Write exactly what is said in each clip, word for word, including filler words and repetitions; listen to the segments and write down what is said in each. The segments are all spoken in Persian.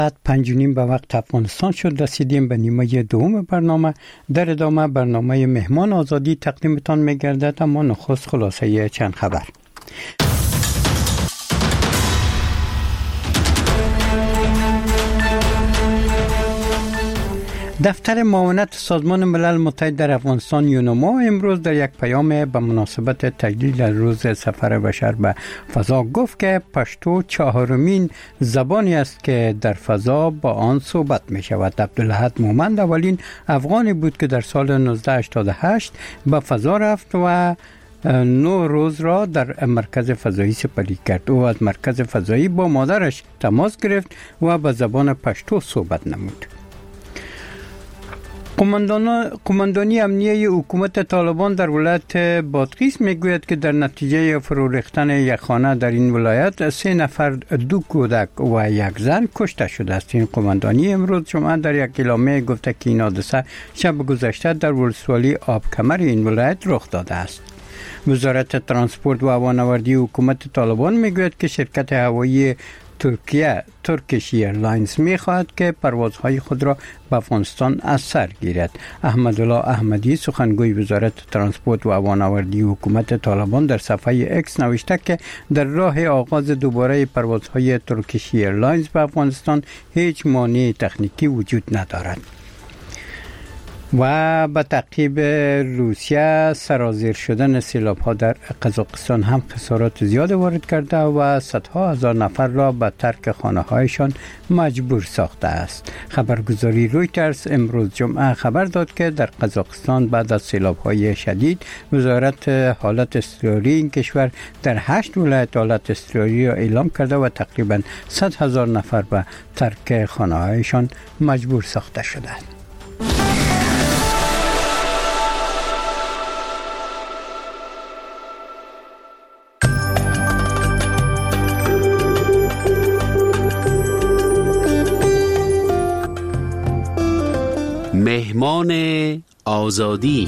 بعد پنج و نیم به وقت افغانستان شد. رسیدیم به نیمه دوم برنامه. در ادامه برنامه مهمان آزادی تقدیمتان می‌گردد، اما نخست خلاصه چند خبر. دفتر معاونت سازمان ملل متحد در افغانستان یونما امروز در یک پیام به مناسبت تجلیل روز سفر بشر به فضا گفت که پشتو چهارمین زبانی است که در فضا با آن صحبت می شود. عبدالاحد مومند اولین افغانی بود که در سال نوزده هشتاد و هشت به فضا رفت و نو روز را در مرکز فضایی سپری کرد. او از مرکز فضایی با مادرش تماس گرفت و به زبان پشتو صحبت نمود. قماندانی امنیه حکومت طالبان در ولایت بادغیس میگوید که در نتیجه فرو ریختن یک خانه در این ولایت سه نفر، دو کودک و یک زن کشته شده است. این قماندانی امروز جمعه در یک اعلامیه گفته که این حادثه شب گذشته در ولسوالی آبکمر این ولایت رخ داده است. وزارت ترانسپورت و هوانوردی حکومت طالبان میگوید که شرکت هوایی ترکیه ترکیش ایرلاینز می‌خواهد که پروازهای خود را به افغانستان از سر گیرد. احمدالله احمدی سخنگوی وزارت ترانسپورت و هوانوردی حکومت طالبان در صفحه اکس نوشته که در راه آغاز دوباره پروازهای ترکیش ایرلاینز به افغانستان هیچ مانع تکنیکی وجود ندارد. و به تعقیب روسیه سرازیر شدن سیلاب‌ها در قزاقستان هم خسارات زیاد وارد کرده و صدها هزار نفر را به ترک خانه‌هایشان مجبور ساخته است. خبرگزاری رویترز امروز جمعه خبر داد که در قزاقستان بعد از سیلاب‌های شدید وزارت حالت اضطراری این کشور در هشت ولایت حالت اضطراری را اعلام کرده و تقریباً صد هزار نفر به ترک خانه‌هایشان مجبور ساخته شدند. مهمان آزادی.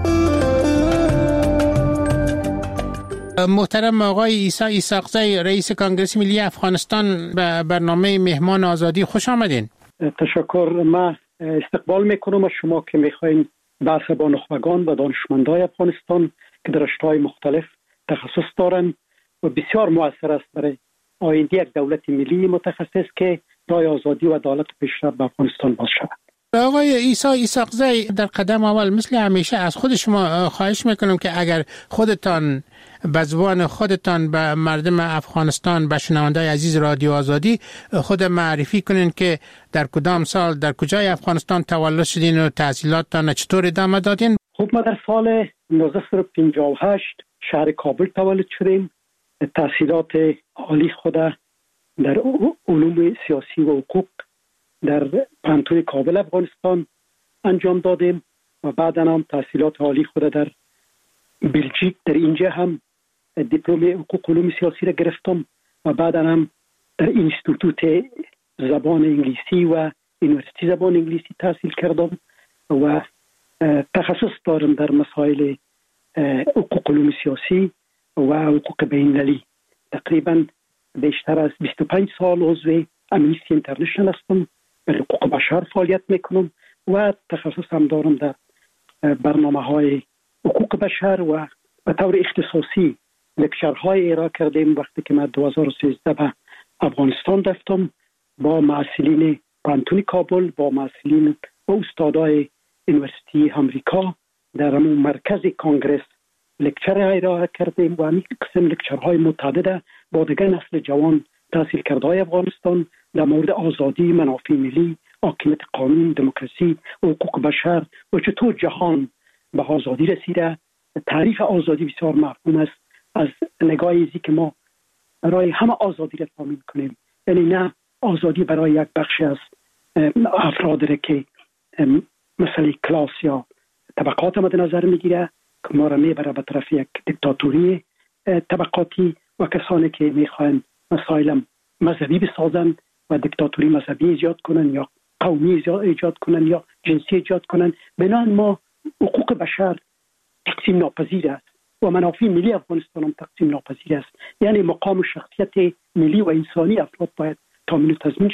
محترم آقای عیسی ایساقزی، رئیس کنگره ملی افغانستان، به برنامه مهمان آزادی خوش آمدین. تشکر. ما استقبال میکنم از شما که میخواین بحث با نخبگان و دانشمندای افغانستان که در رشته‌های مختلف تخصص دارند و بسیار مؤثر است برای آینده یک دولت ملی متخصص که راه آزادی و عدالت و پیشرفت به افغانستان باز شود. آقای عیسی ایساقزی، در قدم اول مثل همیشه از خود شما خواهش میکنم که اگر خودتان به زبان خودتان به مردم افغانستان، به شنونده‌های عزیز رادیو آزادی خود معرفی کنین که در کدام سال در کجای افغانستان تولد شدین و تحصیلاتتان چطور ادامه دادین؟ خب ما در سال نوزده پنجاه و هشت شهر کابل تولد شدیم. تحصیلات عالی خود در علوم سیاسی و حقوق در پانتون کابل افغانستان انجام دادیم و بعدا هم تحصیلات عالی خود در بلژیک در اینجا هم دیپلم حقوق علوم سیاسی را گرفتم و بعدا هم در اینستیتوت زبان انگلیسی و یونیورسیتی زبان انگلیسی تحصیل کردم و تخصص دارم در مسائل حقوق علوم سیاسی و حقوق بین‌المللی. تقریبا بیشتر از بیست و پنج سال عضو امنیستی اینترنشنال هستم، برای حقوق بشر فعالیت میکنم و تخصص هم دارم در برنامه‌های حقوق بشر و به طور اختصاصی لکچرهای ارائه کردیم. وقتی که من دو هزار و سیزده به افغانستان رفتم با معلولین پانتون کابل، با معلولین و استادای یونیورسیتی امریکا در همون مرکز کنگره لکچر ارائه کردیم و همین قسم لکچرهای متعدد با دیگر نسل جوان تحصیل کرده های افغانستان در مورد آزادی، منافع ملی، حاکمیت قانون، دموکراسی و حقوق بشر و چطور جهان به آزادی رسیده. تعریف آزادی بسیار مفهوم است از نگاه ازی که ما برای همه آزادی را تامین کنیم، یعنی نه آزادی برای یک بخش از افراد را که مثل کلاس یا طبقات مد نظر میگیره که ما را میبره به طرف یک دیکتاتوری طبقاتی و کسانی که میخواین مسائل مذهبی بسازن و دیکتاتوری مذهبی ایجاد کنن یا قومی ایجاد کنن یا جنسی ایجاد کنن. بنابراین ما حقوق بشر تقسیم ناپذیر است و منافع ملی افغانستان هم تقسیم ناپذیر است. یعنی مقام و شخصیت ملی و انسانی افراد باید تامین و تضمین شود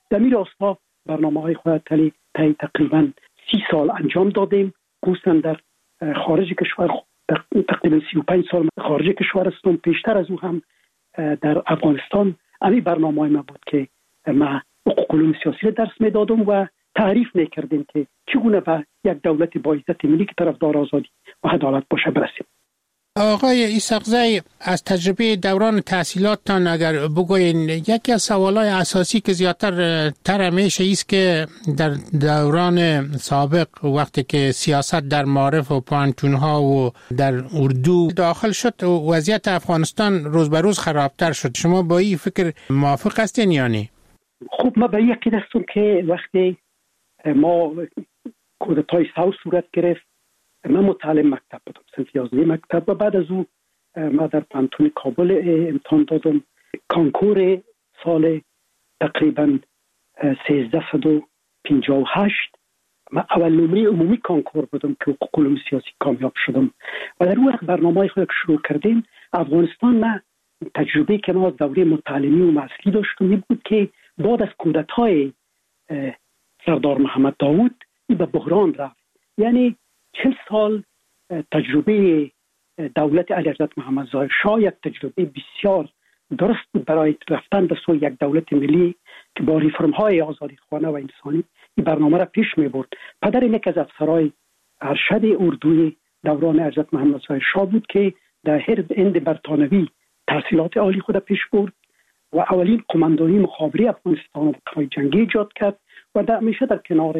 در این راستا برنامه های خود تلی تایی تقریبا سی سال انجام دادیم. خصوصا در خارج کشور تقریبا سی و پنج سال خارج کشور هستم. پیشتر از او هم در افغانستان امی برنامه های ما بود که ما حقوق علوم سیاسی درس میدادم و تعریف میکردیم که چگونه به یک دولت با عزت ملی که طرفدار آزادی و عدالت باشه برسیم. آقای ایساقزی، از تجربه دوران تحصیلاتتان اگر بگوین، یکی از سوالای اساسی که زیادتر تر همیشه ایست که در دوران سابق وقتی که سیاست در معارف و پانتونها و در اردو داخل شد وضعیت افغانستان روز به روز خرابتر شد. شما با این فکر موافق هستین یا نه؟ خب ما به یکی دستم که وقتی ما کودتای ساو صورت گرفت من متعلم مکتب بودم، صنف یازده مکتب، و بعد از او ما در پانتون کابل امتحان دادم. کانکور سال تقریبا سیزده و پنجاه و هشت من اول نمره عمومی کانکور بودم که حقوق علوم سیاسی کامیاب شدم و در اون وقت برنامه خود شروع کردیم. افغانستان ما تجربه که ما از دوره متعلمی و مسئلی داشتم این بود که بعد از کودتای سردار محمد داود این به بحران رفت. یعنی چهل سال تجربه دولت علیحضرت محمد ظاهر شاه یک تجربه بسیار درست بود برای رفتن به سوی یک دولت ملی که با ریفرم های آزادی خواهانه و انسانی این برنامه را پیش می برد. پدر یک از افسرهای ارشد اردوی دوران علیحضرت محمد ظاهر شاه بود که در هند برطانوی تحصیلات عالی خود پیش برد و اولین قماندانی مخابره افغانستان و جنگی ایجاد کرد و در همیشه در کنار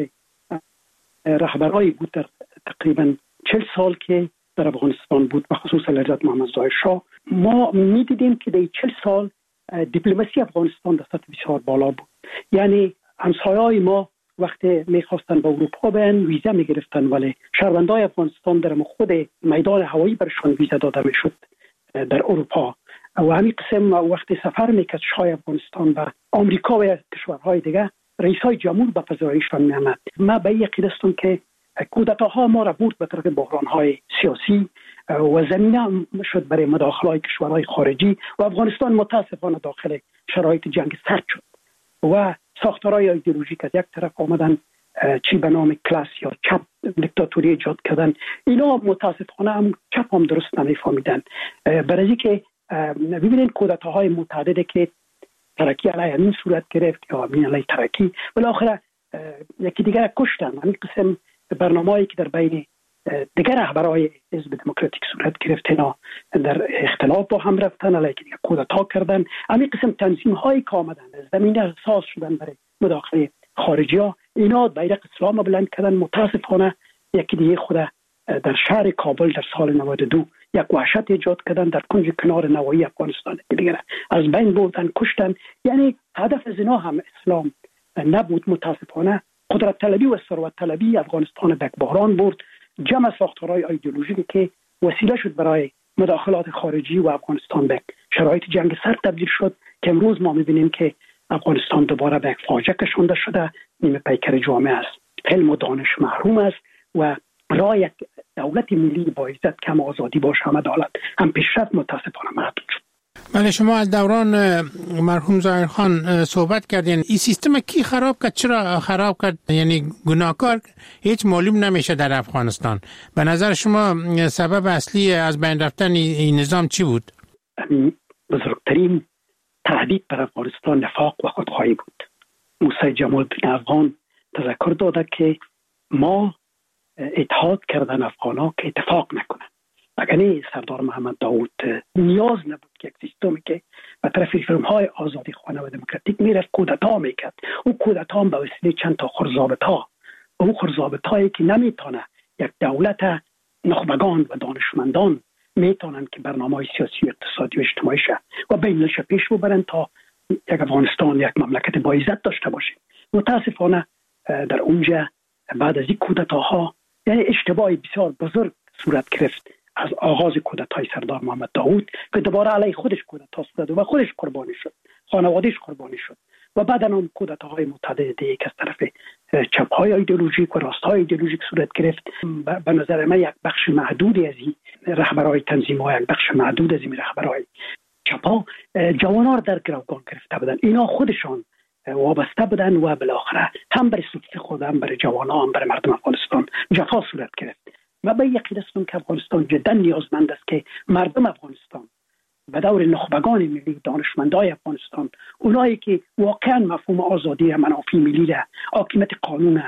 رهبرای بود در تقریبا چهل سال که در افغانستان بود و خصوصا حضرت محمد ظاهر شاه. ما می دیدیم که در چهل سال دیپلماسی افغانستان در سطح بسیار بالا بود. یعنی همسایه‌های ما وقتی میخواستن به اروپا برن ویزا میگرفتن ولی شهروندان افغانستان در خود میدان هوایی برشان ویزا داده میشد در اروپا و همین قسم وقتی سفر میکرد شاه افغانستان به آمریکا و کشورهای دیگه رئیس های جمهور به پذیرایششان می‌آمد. ما به یقین هستم که کودتاها ما را برد به طرف بحران های سیاسی و زمینه شد برای مداخله های کشورهای خارجی و افغانستان متاسفانه داخل شرایط جنگ سرد شد و ساختارهای ایدئولوژیک از یک طرف آمدن چی به نام کلاس یا چپ دیکتاتوری ایجاد کردن. اینا متاسفانه هم چپ هم درست نمیفهمیدن. برای اینکه ببینید کودتاهای متعدده که ترکی علیه همین صورت گرفت یا همین علیه ترکی بالاخره یکی دیگر کشتن. همین قسم برنامه‌ای که در بین دیگر رهبرای حزب دموکراتیک صورت گرفت اینا در اختلاف با هم رفتن علیه دیگر کودتا کردن. همین قسم تنظیم‌هایی که آمدن زمینه اساس شدن برای مداخله خارجی‌ها اینا بیرق اسلام بلند کردن. متاسفانه یکی دیگه خود در شهر کابل در سال نود و دو یک وحشت ایجاد کردن در کنج کنار نوایی افغانستان دیگر از بین بردن کشتن. یعنی هدف از اینا هم اسلام نبود. متاسفانه قدرت طلبی و ثروت طلبی افغانستان به بحران برد. جمع ساختارهای ایدئولوژیکی که وسیله شد برای مداخلات خارجی و افغانستان به شرایط جنگ سرد تبدیل شد که امروز ما می‌بینیم که افغانستان دوباره به یک فاجعه کشانده شده. نیمه پیکر جامعه است، علم و دانش محروم است و برای یک دولت ملی با عزت کم آزادی باشه هم عدالت هم پیشرفت متاسفانه محدود شد. بله، شما از دوران مرحوم ظاهرخان صحبت کردین. این سیستم کی خراب کرد؟ چرا خراب کرد؟ یعنی گناهکار هیچ معلوم نمیشه در افغانستان. به نظر شما سبب اصلی از بین رفتن این نظام چی بود؟ بزرگترین تهدید بر افغانستان نفاق و خودخواهی بود. موسی جمال الدین افغان تذکر داده که ما اتحاد کردن افغانا که اتفاق نکنن. اگر سردار محمد داود نیاز نبود که یک سیستمی که به طرف ریفرم‌های آزادی خواهانه و دموکراتیک میرفت کودتا میکرد. اون کودتا به وسیله چند تا خرزابطا و اون خرزابطایی که نمیتونه یک دولت نخبگان و دانشمندان میتونن که برنامه‌های سیاسی و اقتصادی و اجتماعی شه و بین‌المللی پیش ببرن تا یک افغانستان یک مملکت با عزت داشته باشه. متاسفانه در اونجا بعد از این کودتاها یعنی اشتباهی بسیار بزرگ صورت گرفت از آغاز کودتای سردار محمد داود که دوباره علیه خودش کودتا صورت و خودش قربانی شد، خانوادهش قربانی شد و بعد هم کودتاهای متعدد دیگه که از طرف چپ‌های ایدئولوژیک و راست‌های ایدئولوژیک صورت گرفت. به نظر من یک بخش محدودی از این رهبرای تنظیم‌ها، یک بخش محدود از این رهبرای چپ‌ها جوانار در گروگان گرفته بودن. اینا خودشان وابسته بودن و بالاخره هم برای سکوت خود، هم برای جوانان، هم برای مردم افغانستان جفا صورت گرفت. و به یقین هستم که افغانستان جدا نیازمند است که مردم افغانستان به دور نخبگان ملی، دانشمندای افغانستان، اونایی که واقعا مفهوم آزادی، منافع ملی را، حاکمیت قانون،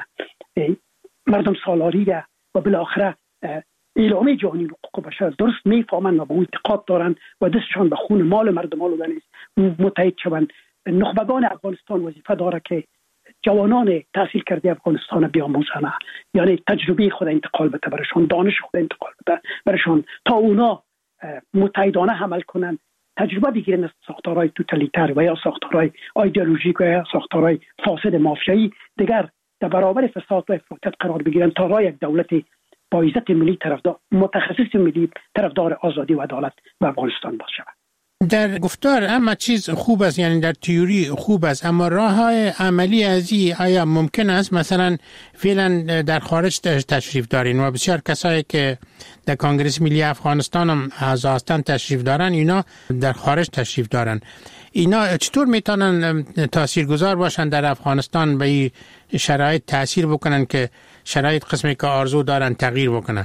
مردم سالاری را و بالاخره اعلامیه جهانی حقوق بشر درست میفهمند و به اون اعتقاد دارند و دستشان به خون مال مردم آلوده نیست متحد شوند. نخبگان افغانستان وظیفه داره که جوانان تحصیل کرده افغانستان بیاموزند، یعنی تجربه خود انتقال بده برشان، دانش خود انتقال بده برشان، تا اونا متحدانه عمل کنند، تجربه بگیرن از ساختارهای توتالیتر و یا ساختارهای ایدئولوژیک و یا ساختارهای فاسد مافیایی دیگر در برابر فساد و افراطیت قرار بگیرن تا راه یک دولت با عزت ملی طرفدار، متخصص ملی طرفدار آزادی و عدالت و افغانستان باز شود. در گفتار اما چیز خوب است، یعنی در تئوری خوب است، اما راه های عملی از این آیا ممکن است؟ مثلا فعلا در خارج تشریف دارین و بسیار کسایی که در کنگره ملی افغانستان هم اعضا هستند تشریف دارن، اینا در خارج تشریف دارن. اینا چطور میتونن تاثیرگذار باشن در افغانستان، به این شرایط تاثیر بکنن که شرایط قسمی که آرزو دارن تغییر بکنن؟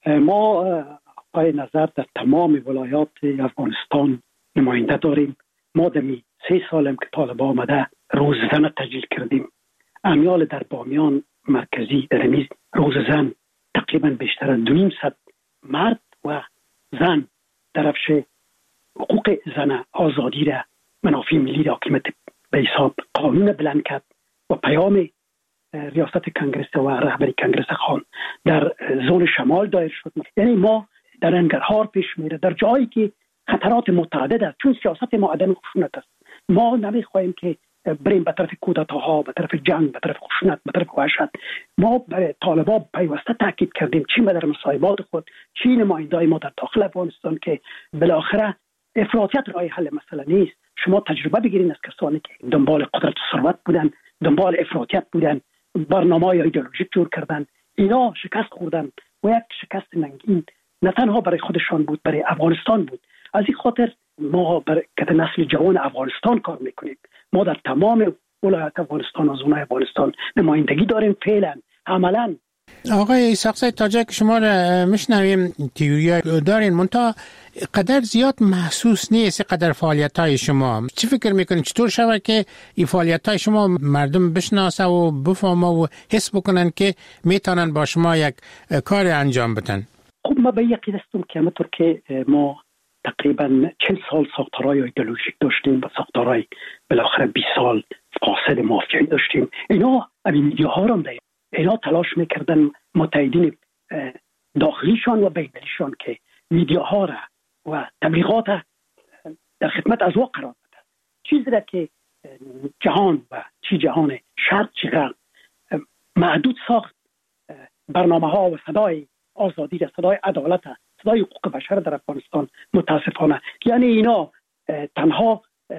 ما پای نظر در تمام ولایات افغانستان نماینده داریم. ما دمی سه سالم که طالبان آمده روززن تجلیل کردیم. امیال در بامیان مرکزی در امیز روززن تقریبا بیشتر از دو نیم صد مرد و زن درفش حقوق زن، آزادی را، منافع ملی را، حاکمیت به حساب قانون بلند کرد و پیام ریاست کنگره و رهبری کنگره خان در زون شمال دایر شد. یعنی ما در انگرهار پیش میره، در جایی که خطرات متعدد است، چون سیاست ما عدم خشونت است. ما نمیخواهیم که بریم به طرف کودتاها، به طرف جنگ، به طرف خشونت، به طرف وحشت. ما برای طالبان پیوسته تاکید کردیم، چی در مصاحبات خود، چی نمایندای ما در داخل افغانستان، که بالاخره افراطیت راه حل مسئله نیست. شما تجربه بگیرین از کسانی که دنبال قدرت و ثروت بودن، دنبال افراطیت بودن، برنامه‌های ایدئولوژیک جور کردن، اینا شکست خوردن و یک شکست ننگین نه تنها برای خودشان بود، برای افغانستان بود. از این خاطر ما برای نسل جوان افغانستان کار میکنیم. ما در تمام ولایات افغانستان و زونای افغانستان نمایندگی داریم. فعلا عملا آقای اسحاقزی تاجک، شما را میشنویم، تئوری دارین، منتها قدر زیاد محسوس نیست قدر فعالیت های شما. چی فکر میکنید چطور شود که این فعالیت های شما مردم بشناسه و بفهمه و حس بکنن که میتونن با شما یک کار انجام بدن؟ خب ما به یقین هستم که همونطور که ما تقریبا چهل سال ساختارهای ایدئولوژیک داشتیم و ساختارهای بالاخره بیست سال فاسد مافیایی داشتیم، اینا همین میدیاها رو داریم، اینا تلاش میکردن متحدین داخلیشان و بین‌المللیشان که میدیاها را و تبلیغات در خدمت از او قرار بده. چیزی را که جهان و چی جهان شرق چی غرب محدود ساخت، برنامه ها و صدای آزادی را، صدای عدالت، صدای حقوق بشر در افغانستان متاسفانه، یعنی اینا تنها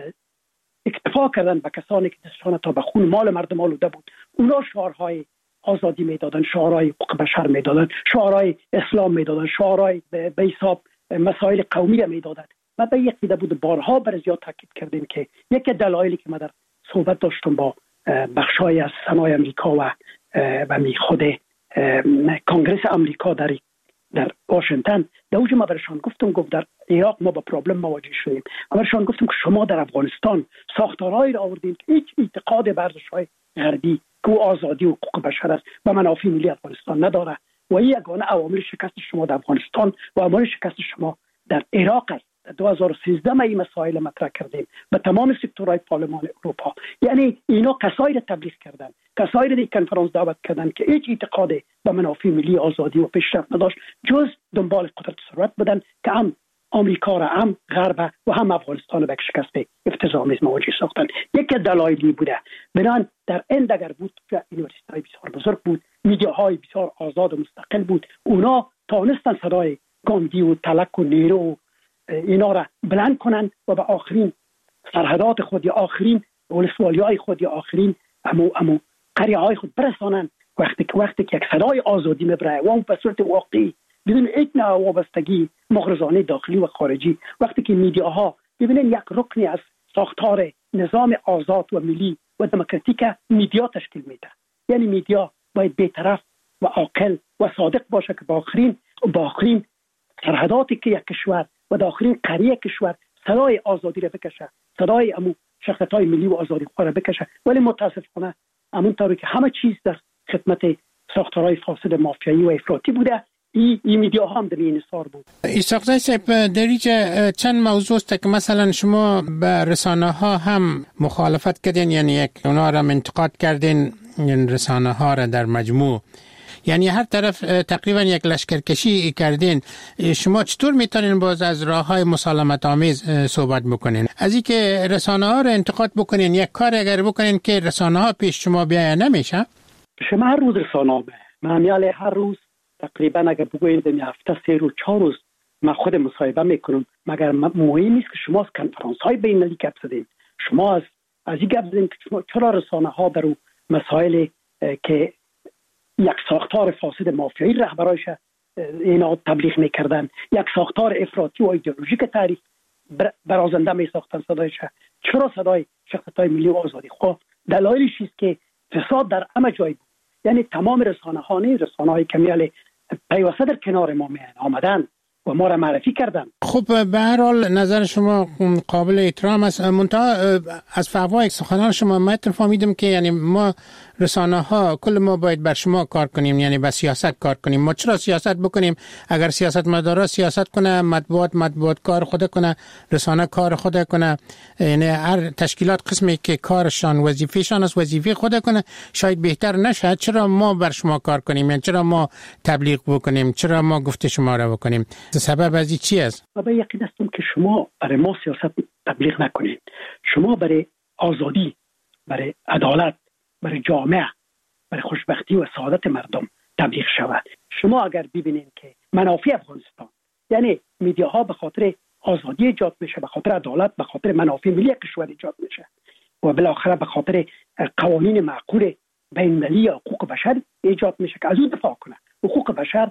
اکتفا کردن به کسانی که دستشان تا به خون مال مردم آلوده بود. اونا شعارهای آزادی میدادن، شعارهای حقوق بشر میدادن، شعارهای اسلام میدادن، شعارهای به حساب مسائل قومی را میدادن. ما به یک دیده بود بارها بر زیاد تاکید کردیم که یک دلایلی که ما در صحبت داشتم با بخشای از سنای امریکا و و می خود کنگره امریکا در در واشنگتن، در اوج ما برشان گفتم، گفت در عراق ما با پرابلم مواجه شدیم، ما برشان گفتم که شما در افغانستان ساختارهایی را آوردین که هیچ اعتقاد به ارزش‌های غربی که آزادی و حقوق بشر است و منافع ملی افغانستان نداره و این یگانه عوامل شکست شما در افغانستان و عوامل شکست شما در عراق است. در دو هزار و سیزده ما این مسائل مطرح کردیم به تمام سکتورهای پارلمان اروپا. یعنی اینا کسایی را تبلیغ کردن، کسایی را در کنفرانس دعوت کردن که هیچ اعتقاد به منافع ملی، آزادی و پیشرفت نداشت، جز دنبال قدرت و ثروت بودن که هم آمریکا را، هم غرب و هم افغانستان به شکست افتضاح‌آمیز مواجه ساختن. یک دلایلی بوده. بنان در این دگر بود که یونیورسیتی‌های بسیار بزرگ بود، میدیاهای بسیار آزاد و مستقل بود، اونا تانستن صدای گاندی و تلک و نیرو اینا را بلند کنن و به آخرین سرحدات خود یا آخرین ولسوالی‌های خود یا آخرین امو امو قریه‌های خود برسانن. وقتی که وقتی که یک صدای آزادی میبره و اون به صورت واقعی بدون هیچ نوع وابستگی مغرضانه داخلی و خارجی، وقتی که میدیاها ببینن یک رکنی از ساختار نظام آزاد و ملی و دموکراتیک میدیا تشکیل میده. یعنی میدیا باید بی‌طرف و عاقل و صادق باشه که با آخرین با آخرین سرحداتی که یک کشور و در آخرین قریه کشور صدای آزادی را بکشه، صدای امو شخصیت‌های ملی و آزادی خواه را بکشه. ولی متاسفانه همونطوری که همه چیز در خدمت ساختارهای فاسد مافیایی و افراطی بوده، این ای میدیا هم در این حصار بود. ایساقزی صاحب، در اینجا چند موضوع است که مثلا شما به رسانه ها هم مخالفت کردین، یعنی یک اونا را انتقاد کردین، این رسانه ها را در مجموع، یعنی هر طرف تقریبا یک لشکرکشی کردین. شما چطور میتونین باز از راه های مسالمت آمیز صحبت بکنین؟ از این که رسانه ها را انتقاد بکنین، یک کار اگر بکنین که رسانه ها پیش شما بیاید نمیشه؟ شما هر روز رسانه ها بیاید، من هر روز تقریبا اگر بگوییم در هفته سه روز چهار روز من خود مصاحبه میکنم. مگر مهم نیست که شما از کنفرانس های بین المللی گپ زدین، شما از از این گپ زدین که شما چرا رسانه ها در مسائل که یک ساختار فاسد مافیایی رهبرایش اینا تبلیغ میکردن، یک ساختار افراطی و ایدئولوژیک تاریخ برازنده میساختن صدایش، چرا صدای شخصیت‌های ملی و آزادی خواه؟ دلایلش است که فساد در همه جای بود. یعنی تمام رسانه ها نه، رسانه های کمیال پیوسته در کنار ما می آمدن و ما را معرفی کردن. خب به هر حال نظر شما قابل احترام است. منتها از فوای سخنان شما من فهمیدم که یعنی ما رسانه ها کل ما باید بر شما کار کنیم، یعنی با سیاست کار کنیم. ما چرا سیاست بکنیم؟ اگر سیاست مدارا سیاست کنه، مطبوعات مطبوعات کار خود کنه، رسانه کار خود کنه، یعنی هر تشکیلات قسمی که کارشان وظیفه‌شان است وظیفه خود کنه، شاید بهتر نشه. چرا ما بر شما کار کنیم؟ یعنی چرا ما تبلیغ بکنیم؟ چرا ما گفته شما را بکنیم؟ سبب از این چی است؟ من یقین هستم که شما برای ما سیاست تبلیغ نکنید. شما برای آزادی، برای عدالت، برای جامعه، برای خوشبختی و سعادت مردم تبلیغ شود. شما اگر ببینید که منافع افغانستان، یعنی میدیاها به خاطر آزادی ایجاد میشه، به خاطر عدالت، به خاطر منافع ملی کشور ایجاد میشه و بالاخره به خاطر قوانین معقول بین المللی حقوق بشر ایجاد میشه که از اون دفاع کنه. حقوق بشر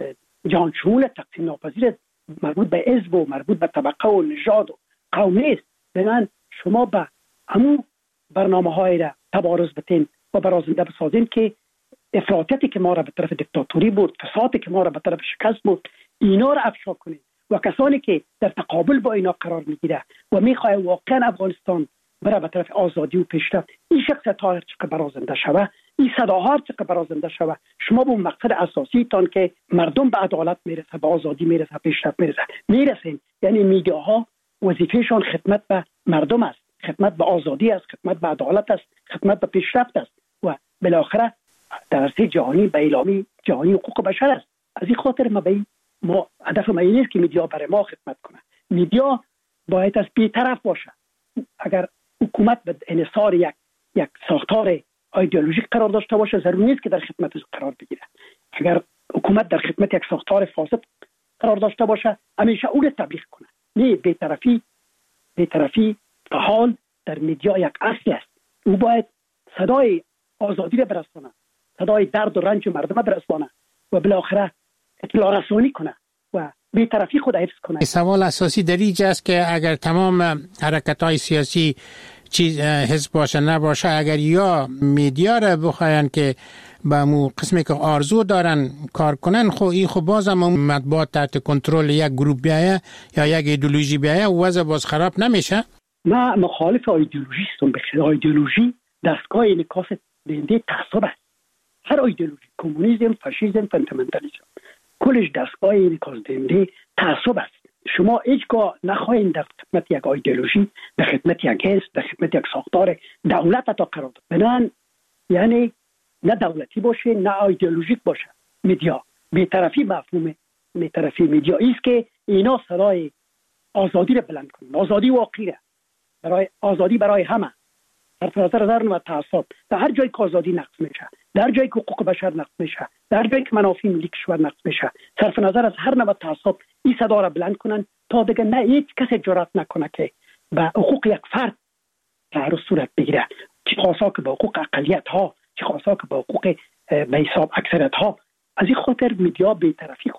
جهان شمول، تقسیم ناپذیر، مربوط به حزب و مربوط به طبقه و نژاد و قوم نیست. بنابراین شما به همون برنامه‌های را تبارز بتین و برازنده بسازین که افراطیتی که ما را به طرف دیکتاتوری بود، فسادی که ما را به طرف شکست بود، اینا را افشا کنید و کسانی که در تقابل با اینا قرار میگیره و میخواه واقعا افغانستان بره به طرف آزادی و پیشرفت، این شخصیت ها چقدر برازنده شوه، این صداها چقدر برازنده شوه، شما به مقصد اساسی تان که مردم به عدالت میرسه، به آزادی میرسه، پیشرفت میرسه میرسین. یعنی میدیاها وظیفهشان خدمت به مردم است، خدمت به آزادی است، خدمت به عدالت است، خدمت به پیشرفت است و بالاخره در عرصه جهانی به اعلامی جهانی حقوق بشر است. از این خاطر ما به ما هدف ما این است که میدیا برای ما خدمت کنه. میدیا باید از بی‌طرف باشه. اگر حکومت به انحصار یک یک ساختار ایدئولوژیک قرار داشته باشه، ضروری نیست که در خدمت قرار بگیره. اگر حکومت در خدمت یک ساختار فاسد قرار داشته باشه، همیشه اون تبلیغ کنه. نه، بی‌طرفی بی‌طرفی حال در میدیا یک اصل است. او باید صدای آزادی را برسانه، صدای درد و رنج مردم برسانه و بالاخره اطلاع رسانی کنه و بی‌طرفی خود حفظ کنه. سوال اساسی در اینجا است که اگر تمام حرکت‌های سیاسی چیز حزب باشه نباشه، اگر یا میدیا را بخواین که با مو قسمی که آرزو دارن کار کنن، خب این خب بازم مطبوعات تحت کنترل یک گروه بیایه یا یک ایدئولوژی بیایه و وضع باز خراب نمیشه. من مخالف ایدئولوژی هستم. بخیر ایدئولوژی دستگاه انعکاس دهنده تعصب است. هر ایدئولوژی، کمونیسم، فاشیسم، فاندامنتالیسم، کلش دستگاه انعکاس دهنده تعصب است. شما هیچگاه نخواهید در خدمت یک ایدئولوژی، در خدمت یک حزب، در خدمت یک ساختار دولت تا قرار داد. بنان یعنی نه دولتی باشه نه ایدئولوژیک باشه. میدیا بی‌طرفی مفهوم بی‌طرفی میدیا است که اینا صدای آزادی را بلند کنند. آزادی واقعی برای آزادی برای همه، صرف نظر از هر تعصب. در هر جایی که آزادی نقض میشه، در جایی که حقوق بشر نقض میشه، در جایی که منافع ملی کشور نقض میشه، صرف نظر از هر نوع تعصب این صدا را بلند کنن تا دیگه نه هیچ کسی جرأت نکنه که به حقوق یک فرد تعرض صورت بگیره، چه خاصا که به حقوق اقلیت ها، چه خاصا که به حقوق به حساب اکثریت ها. از این خاطر میدیا بی‌طرفی خود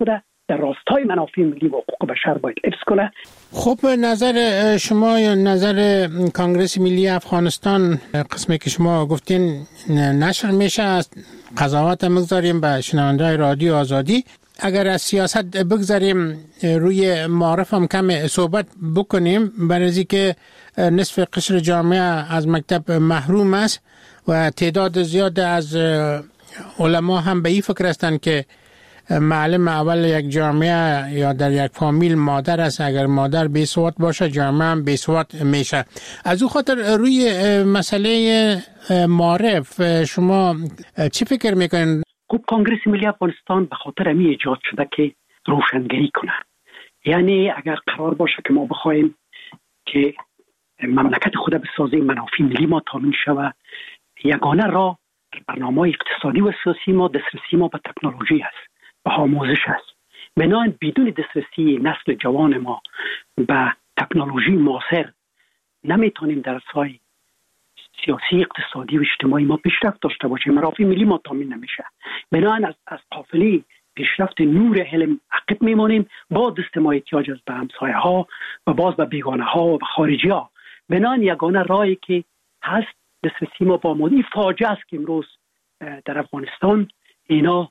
در راستای منافع ملی و حقوق بشر باید حفظ کنه. خب نظر شما یا نظر کانگرس ملی افغانستان قسمی که شما گفتین نشر میشه از قضاوت مگذاریم به شنونده رادیو آزادی، اگر از سیاست بگذاریم روی معارف هم کم صحبت بکنیم، برای که نصف قشر جامعه از مکتب محروم است و تعداد زیاد از علما هم به این فکر هستند که معلم اول یک جامعه یا در یک فامیل مادر است، اگر مادر بی‌سواد باشه جامعه هم بی‌سواد میشه. از او خاطر روی مسئله معارف شما چی فکر میکنین؟ خب کانگرس ملی افغانستان به خاطر امی ایجاد شده که روشنگری کنه. یعنی اگر قرار باشه که ما بخوایم که مملکت خود بسازیم، منافع ملی ما تامین شود، یگانه راه برنامه اقتصادی و سیاسی ما دسترسی ما به تکنولوژی است، به آموزش است. بنابراین بدون دسترسی نسل جوان ما به تکنولوژی معاصر نمیتونیم در سای سیاسی، اقتصادی و اجتماعی ما پیشرفت داشته باشیم، منافع ملی ما تامین نمیشه. بنابراین از از قافله پیشرفت نور علم عقب میمانیم، با دست ما احتیاج است به همسایه ها و باز به بیگانه ها و به خارجی ها. بنابراین یگانه راهی که هست دسترسی ما با مادی فاجعه است که امروز در افغانستان اینا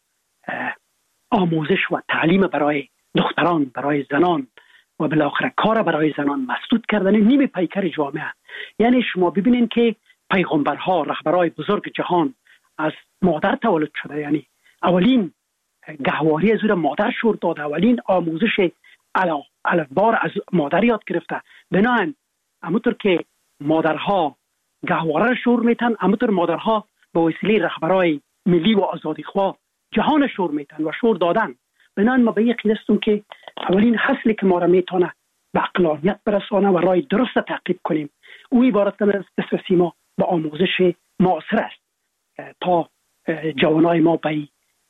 آموزش و تعلیم برای دختران، برای زنان و بالاخره کار برای زنان مسدود کردن نیم پیکر جامعه. یعنی شما ببینید که پیغمبرها، رهبرای بزرگ جهان از مادر تولد شده، یعنی اولین گهواری از او مادر شور داده، اولین آموزش الفبار از مادر یاد گرفته. بنابراین همونطور که مادرها گهواره شور میتن، همونطور مادرها به وسیله رهبرای ملی و آزادیخواه جهان شور میتن و شور دادن. بنابراین ما به یقین هستیم که اولین حاصلی که ما را میتونه به عقلانیت برسانه و راه درست تعقیب کنیم او عبارت از دسترسی ما به آموزش معاصر است تا جوانای ما به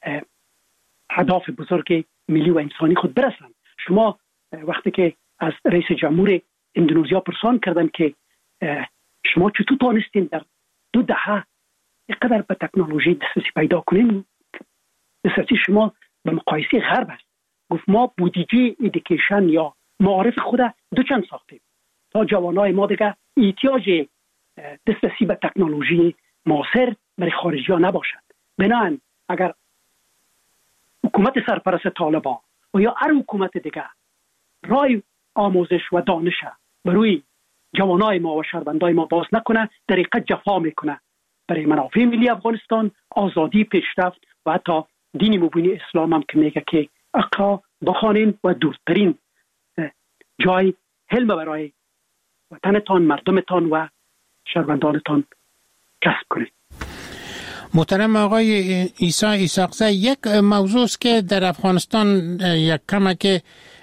اهداف بزرگ ملی و انسانی خود برسند. شما وقتی که از رئیس جمهور اندونزیا پرسان کردن که شما چطور تانستین در دو دهه اینقدر به تکنولوژی دسترسی پیدا کنین، دسترسی شما به مقایسه غرب است. گفت ما بودجه ایدیکیشن یا معارف خود دو چند ساختیم تا جوانای ما دیگه احتیاج دسترسی به تکنولوژی معاصر برای خارجی ها نباشد. بنابراین اگر حکومت سرپرست طالبان و یا هر حکومت دیگه رای آموزش و دانش بروی جوانای ما و شهروندای ما باز نکنه، دقیقاً جفا میکنه برای منافع ملی افغانستان، آزادی، پیشرفت و حتی دین مبین اسلام هم که میگه که اقرا بخوانین و دورترین جای حلم برای وطنتان، مردمتان و شهروندانتان کسب کنید. محترم آقای عیسی ایساقزی، یک موضوع است که در افغانستان یک کمک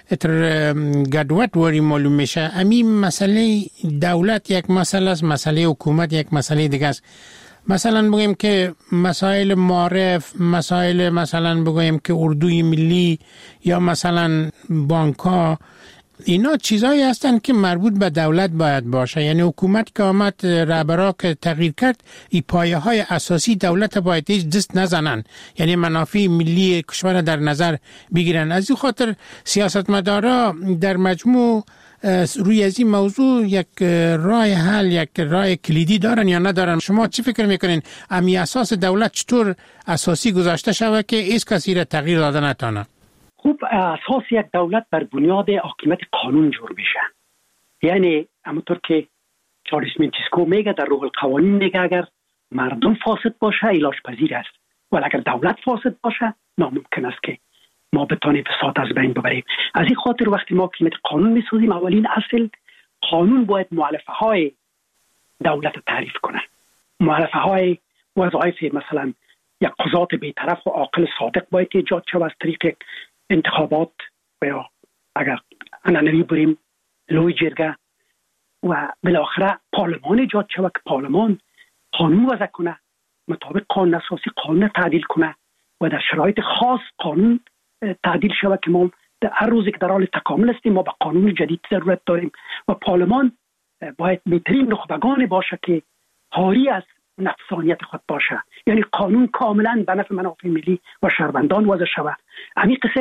گدوت وری معلوم میشه. همین مسئله دولت یک مسئله است، مسئله حکومت یک مسئله دیگه است. مثلا بگویم که مسائل معارف، مسائل مثلا بگویم که اردوی ملی یا مثلا بانک‌ها، اینا چیزایی هستند که مربوط به دولت باید باشه. یعنی حکومت که آمد، رهبرا که تغییر کرد، این پایه های اساسی دولت باید هیچ دست نزنن، یعنی منافع ملی کشور در نظر بگیرن. از این خاطر سیاستمدارا در مجموع روی از این موضوع یک راه حل، یک راه کلیدی دارن یا ندارن؟ شما چی فکر میکنین امی اساس دولت چطور اساسی گذاشته شود که هیچ کسی را تغییر داده نتونه؟ خوب، اساس یک دولت بر بنیاد حاکمیت قانون جور میشه. یعنی همونطور که چارلز منتسکو میگه در روح القوانین، میگه اگر مردم فاسد باشه علاج پذیر است، ولی اگر دولت فاسد باشه ناممکن است که ما بتانیم فساد از بین ببریم. از این خاطر وقتی ما حاکمیت قانون میسازیم، اولین اصل قانون باید مؤلفه های دولت تعریف کنه. مؤلفه های وظایف مثلا یک قضات بی‌طرف و عاقل صادق باید ایجاد شود از طریق انتخابات و یا اگر عنعنوی بریم لوی جرگه، و بالاخره پارلمان ایجاد شود که پارلمان قانون وضع کنه، مطابق قانون اساسی قانون تعدیل کنه و در شرایط خاص قانون تعدیل شود که ما در هر روزی که در حال تکامل هستیم ما به قانون جدید ضرورت داریم. و پارلمان باید بهترین نخبگان باشه که حاری از نفسانیت خود باشه، یعنی قانون کاملا به نفع منافع ملی و شهروندان وضع شود. همین قسم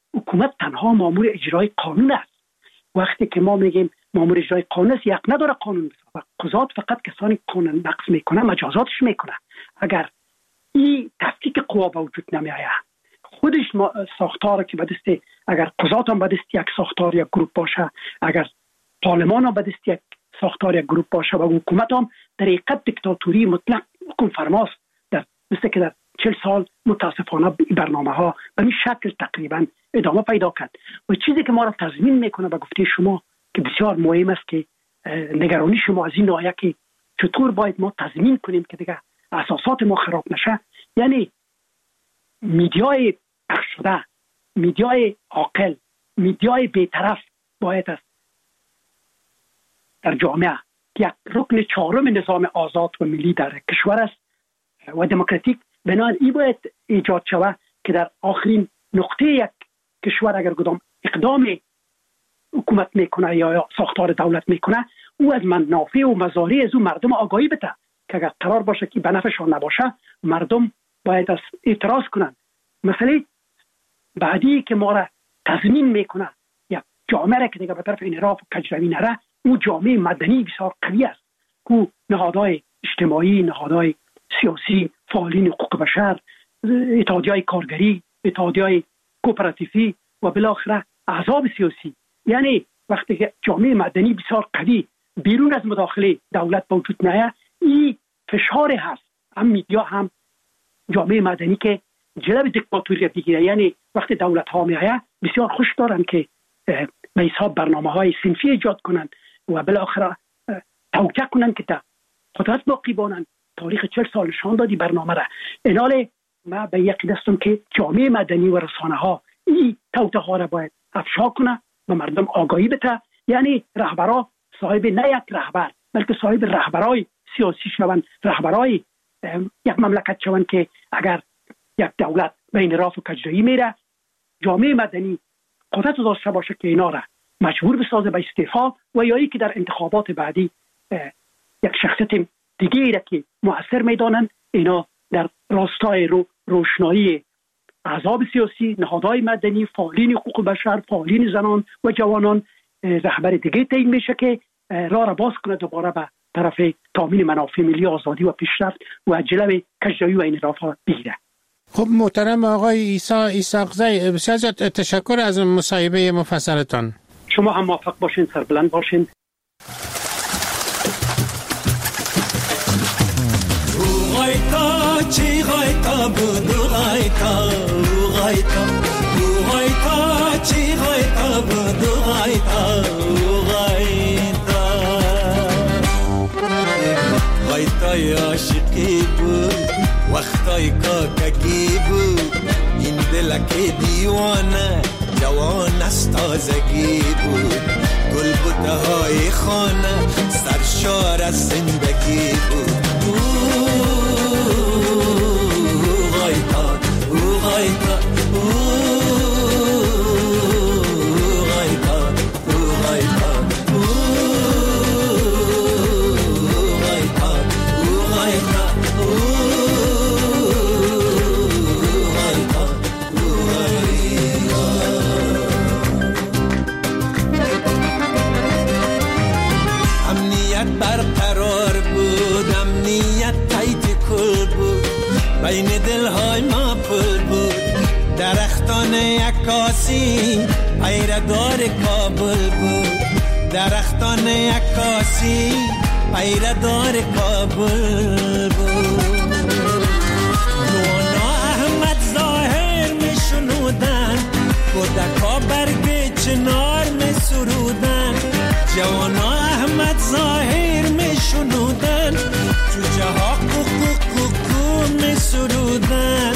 حکومت تنها مامور اجرای قانون است. وقتی که ما میگیم مامور اجرای قانون است، یک نداره قانون بسازه. قضات فقط کسانی قانون نقض میکنه مجازاتش میکنه. اگر این تفکیک قوا به وجود نمیآید، خودش ساختار که به دست، اگر قضات هم به دست یک ساختار یک گروه باشه، اگر پارلمان هم به دست یک ساختار یک گروه باشه و حکومت هم در حقیقت دیکتاتوری مطلق حکم فرماست، در مثل که در چهل سال متاسفانه برنامه ها به این شکل تقریبا ادامه پیدا کرد. و چیزی که ما را تضمین میکنه به گفته شما که بسیار مهم است که نگرانی شما از این ناحیه که چطور باید ما تضمین کنیم که دیگه اساسات ما خراب نشه، یعنی میدیای پخش شده، میدیای عاقل، میدیای بی‌طرف باید است در جامعه که یک رکن چهارم نظام آزاد و ملی در کشور است و دموکراتیک، بنابراین این باید ایجاد شود که در آخرین نقطه یک کشور اگر کدام اقدام حکومت میکنه یا ساختار دولت میکنه، او از منافع و مضاری از او مردم آگاهی بده که اگر قرار باشه که به نفعشان نباشه مردم باید از اعتراض کنن. مسئله بعدی که ما را تضمین میکنه یا جامعه را که دیگه به طرف انحراف و کجروی نره، او جامعه مدنی بسیار قوی است که نهادهای اجتماعی، نهادهای سیاسی، فعالین حقوق بشر، اتحادیه‌های کارگری، اتحادیه‌های کوپراتیفی و بالاخره احزاب سیاسی، یعنی وقتی که جامعه مدنی بسیار قوی بیرون از مداخله دولت به وجود نیاید، این فشار هست هم میدیا هم جامعه مدنی که جلب دیکتاتوری بگیره. یعنی وقتی دولت ها میآید بسیار خوش دارن که به حساب برنامه های صنفی ایجاد کنن و بالاخره توجیه کنن که تا قدرت باقی بانن. تاریخ چهل سال نشان دادی برنامه را. ایناله ما به یقین هستم که جامعه مدنی و رسانه ها این توته ها را باید افشا کنه و مردم آگاهی بده. یعنی رهبرا صاحب نه یک رهبر بلکه صاحب رهبرای سیاسی شوند، رهبرای یک مملکت شوند که اگر یک دولت به انحراف و کجروی میره، جامعه مدنی قدرت داشته باشه که اینا را مجبور بسازه به استعفا و یا ای که در انتخابات بعدی یک شخصیت دیگه ای را که مؤثر میدانن اینا در راستای رو روشنایی احزاب سیاسی، نهادهای مدنی، فعالین حقوق بشر، فعالین زنان و جوانان رهبر دیگه تعیین میشه که راه را باز کنه دوباره به طرف تامین منافع ملی، آزادی و پیشرفت و جلب کجروی و انحراف بگیره. خب محترم آقای عیسی ایساقزی، بسیار زیاد تشکر از مصاحبه مفصلتان. شما هم موفق باشین، سربلند باشین. غایتا چی غایتا بود غایتا غایتا غایتا چی غایتا بود غایتا غایتا غایتای عاشقی بود وقتای کاککی بود این دلک دیوانه جوان از تازگی بود گلبوته های خانه سرشار از زندگی بود غایتا غایتا بین دلهای ما پل بود درختان عکاسی پیردار کابل بود درختان عکاسی پیردار کابل بود نوانا احمد ظاهر می شنودن کودکا برگ چنار می سرودن جوانا احمد ظاهر می شنودن جوجه ها کوکو می سرودن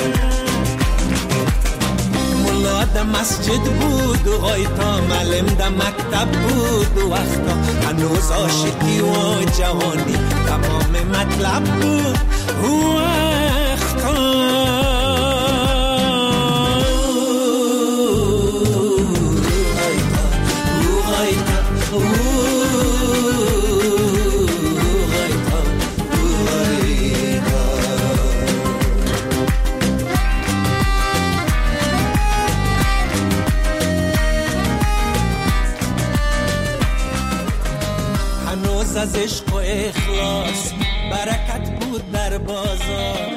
ملا ده مسجد بود و غایتا معلم ده مکتب بود و وقتا هنوز عاشقی و جوانی تمام مطلب بود و وقتا از عشق و اخلاص، برکت بود در بازار.